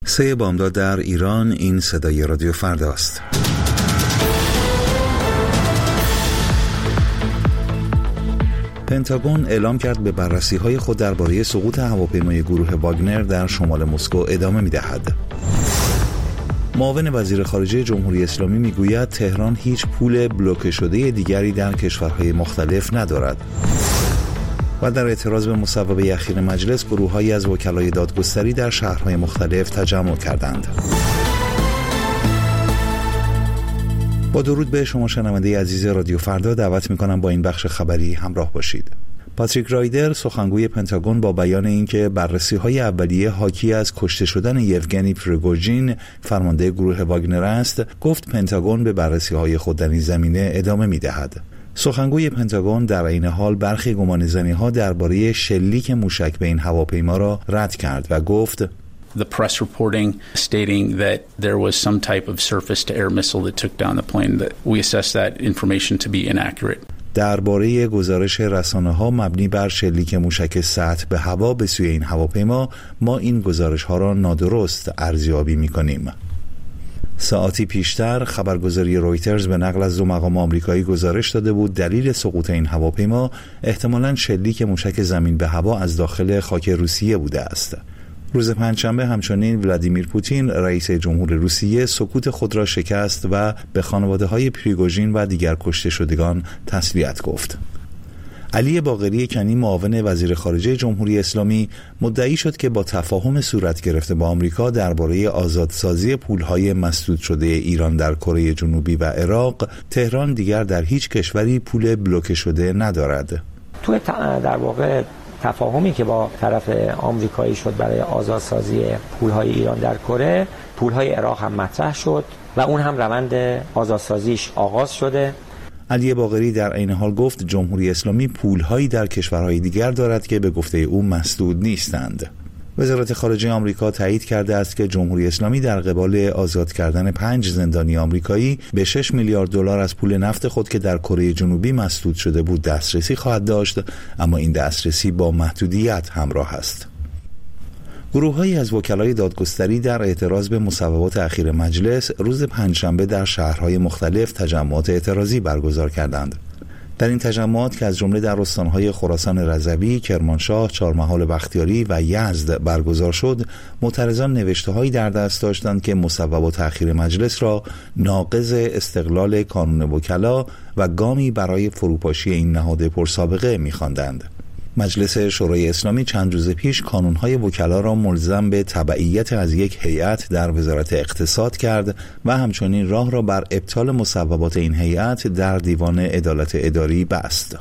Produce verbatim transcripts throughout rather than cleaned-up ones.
سه بامداد در ایران. این صدای رادیو فردا است. پنتاگون اعلام کرد به بررسی‌های خود درباره سقوط هواپیمای گروه واگنر در شمال مسکو ادامه می‌دهد. معاون وزیر خارجه جمهوری اسلامی میگوید تهران هیچ پول بلوکه شده دیگری در کشورهای مختلف ندارد. و در اعتراض به مصوبه اخیر مجلس، گروه‌هایی از وکلای دادگستری در شهرهای مختلف تجمع کردند. با درود به شما شنونده عزیز رادیو فردا، دعوت می‌کنم با این بخش خبری همراه باشید. پاتریک رایدر، سخنگوی پنتاگون، با بیان اینکه بررسی‌های اولیه حاکی از کشته شدن یوگنی پریگوژین، فرمانده گروه واگنر است، گفت پنتاگون به بررسی‌های خود در این زمینه ادامه می‌دهد. سخنگوی پنتاگون در این حال برخی گمانه‌زنی‌ها درباره شلیک موشک به این هواپیما را رد کرد و گفت The press reporting stating that there was some type of surface-to-air missile that took down the plane, that we assess that information to be inaccurate. درباره گزارش رسانه‌ها مبنی بر شلیک موشک سطح به هوا به سوی این هواپیما، ما این گزارش‌ها را نادرست ارزیابی می‌کنیم. ساعتی پیشتر خبرگزاری رویترز به نقل از دو مقام آمریکایی گزارش داده بود دلیل سقوط این هواپیما احتمالاً شلیک موشک زمین به هوا از داخل خاک روسیه بوده است. روز پنجشنبه همچنین ولادیمیر پوتین، رئیس جمهور روسیه، سکوت خود را شکست و به خانواده‌های پریگوژین و دیگر کشته شدگان تسلیت گفت. علی باقری کنی، معاون وزیر خارجه جمهوری اسلامی، مدعی شد که با تفاهم صورت گرفته با آمریکا درباره آزادسازی پولهای مسدود شده ایران در کره جنوبی و عراق، تهران دیگر در هیچ کشوری پول بلوکه شده ندارد. تو در واقع تفاهمی که با طرف آمریکایی شد برای آزادسازی پولهای ایران در کره، پولهای عراق هم مطرح شد و اون هم روند آزادسازیش آغاز شده. علی باقری در عین حال گفت جمهوری اسلامی پولهایی در کشورهای دیگر دارد که به گفته او مسدود نیستند. وزارت خارجه آمریکا تایید کرده است که جمهوری اسلامی در قبال آزاد کردن پنج زندانی آمریکایی به شش میلیارد دلار از پول نفت خود که در کره جنوبی مسدود شده بود دسترسی خواهد داشت، اما این دسترسی با محدودیت همراه است. گروه‌هایی از وکلای دادگستری در اعتراض به مصوبات اخیر مجلس روز پنجشنبه در شهرهای مختلف تجمعات اعتراضی برگزار کردند. در این تجمعات که از جمله در استانهای خراسان رضوی، کرمانشاه، چهارمحال بختیاری و یزد برگزار شد، معترضان نوشته‌هایی در دست داشتند که مصوبات اخیر مجلس را ناقض استقلال کانون وکلا و گامی برای فروپاشی این نهاد پرسابقه می‌خواندند. مجلس شورای اسلامی چند روز پیش کانون‌های وکلا را ملزم به تبعیت از یک هیئت در وزارت اقتصاد کرد و همچنین راه را بر ابطال مصوبات این هیئت در دیوان عدالت اداری بست.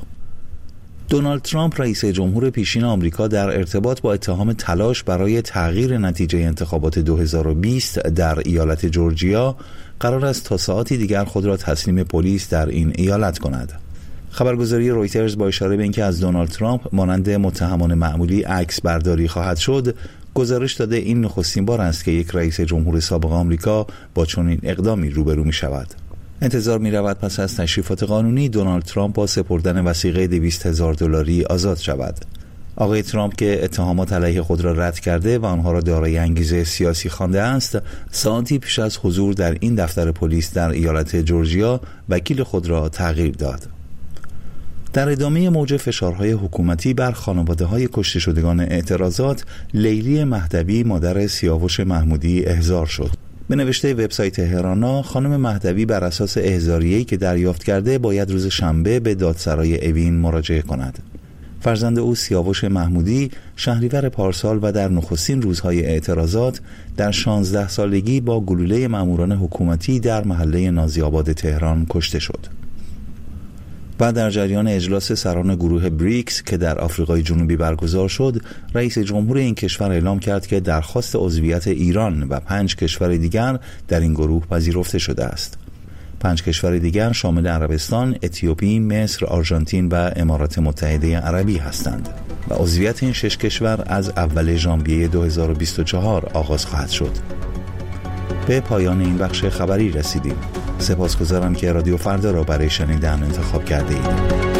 دونالد ترامپ، رئیس جمهور پیشین آمریکا، در ارتباط با اتهام تلاش برای تغییر نتیجه انتخابات دو هزار و بیست در ایالت جورجیا، قرار است تا ساعتی دیگر خود را تسلیم پلیس در این ایالت کند. خبرگزاری رویترز با اشاره به اینکه از دونالد ترامپ مانند متهمان معمولی عکس برداری خواهد شد، گزارش داده این نخستین بار است که یک رئیس جمهور سابق آمریکا با چنین اقدامی روبرو می شود. انتظار می رود پس از تشریفات قانونی دونالد ترامپ با سپردن وثیقه دویست هزار دلاری آزاد شود. آقای ترامپ که اتهامات علیه خود را رد کرده و آنها را دارای انگیزه سیاسی خوانده است، ساعتی پیش از حضور در این دفتر پلیس در ایالت جورجیا وکیل خود را تغییر داد. در ادامه موج فشارهای حکومتی بر خانواده‌های کشته شدگان اعتراضات، لیلی مهدوی، مادر سیاوش محمودی، احضار شد. به نوشته وبسایت هرانا، خانم مهدوی بر اساس احضاریه‌ای که دریافت کرده باید روز شنبه به دادسرای اوین مراجعه کند. فرزند او سیاوش محمودی شهریور پارسال و در نخستین روزهای اعتراضات در شانزده سالگی با گلوله ماموران حکومتی در محله نازی‌آباد تهران کشته شد. و در جریان اجلاس سران گروه بریکس که در آفریقای جنوبی برگزار شد، رئیس جمهور این کشور اعلام کرد که درخواست عضویت ایران و پنج کشور دیگر در این گروه پذیرفته شده است. پنج کشور دیگر شامل عربستان، اتیوپی، مصر، آرژانتین و امارات متحده عربی هستند و عضویت این شش کشور از اول ژانویه دو هزار و بیست و چهار آغاز خواهد شد. به پایان این بخش خبری رسیدیم. سپاسگزارم که رادیو فردا را برای شنیدن انتخاب کرده اید.